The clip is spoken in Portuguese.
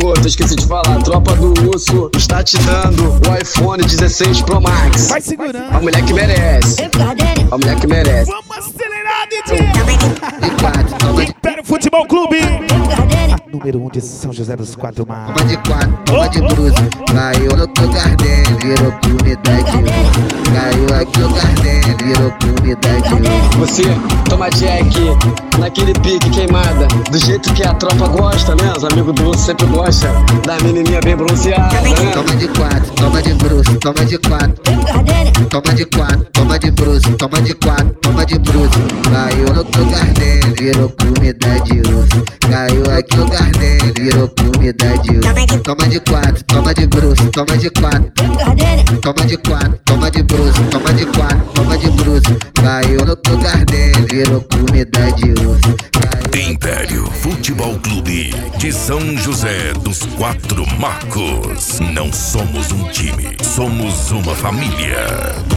outro, esqueci de falar. Tropa do Urso está te dando o iPhone 16 Pro Max. Vai segurando. A mulher que merece. A mulher que merece. Vamos acelerar, DJ. Império Futebol Clube. A número 1 de São José dos Quatro Mares. Toma de quatro, toma de bruxa. Caiu no teu Gardênio, virou comunidade. Caiu aqui o Gardênio, virou comunidade. Você toma Jack naquele pique queimada. Do jeito que a tropa gosta, né? Os amigos do Urso sempre gostam da menininha bem bronzeada, né? Toma de quatro, toma de bruxa, toma de quatro. Toma de quatro, toma de bruxa, toma de quatro, toma de bruxa. Caiu no teu Gardênio, virou comunidade Urso. Caiu aqui o Gardênio, virou comunidade Urso. Toma de quatro, toma de bruxa, toma de quatro. Toma de quatro, toma de bruxa, toma de quatro, toma de bruxa. Caiu no teu Gardênio, virou comunidade Urso. Império Futebol Clube de São José dos Quatro Marcos. Não somos um time, somos uma família.